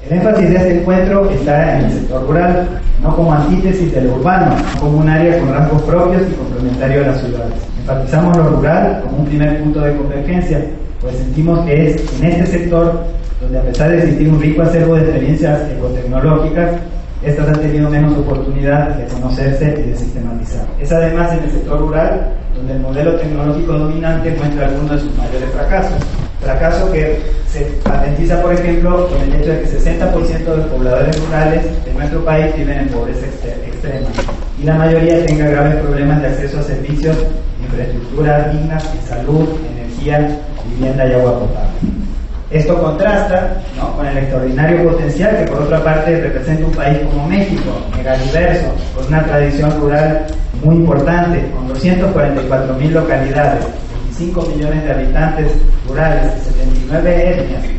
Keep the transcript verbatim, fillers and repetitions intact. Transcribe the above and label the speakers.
Speaker 1: El énfasis de este encuentro está en el sector rural, no como antítesis de lo urbano, sino como un área con rasgos propios y complementario a las ciudades. Enfatizamos lo rural como un primer punto de convergencia, pues sentimos que es en este sector donde, a pesar de existir un rico acervo de experiencias ecotecnológicas, estas han tenido menos oportunidad de conocerse y de sistematizar. Es además en el sector rural donde el modelo tecnológico dominante muestra algunos de sus mayores fracasos. Fracaso que se patentiza, por ejemplo, con el hecho de que sesenta por ciento de los pobladores rurales de nuestro país viven en pobreza extrema y la mayoría tenga graves problemas de acceso a servicios, infraestructuras dignas en salud, energía, vivienda y agua potable. Esto contrasta, ¿no?, con el extraordinario potencial que, por otra parte, representa un país como México, megadiverso, con una tradición rural muy importante, con doscientas cuarenta y cuatro mil localidades, veinticinco millones de habitantes rurales, setenta y nueve etnias,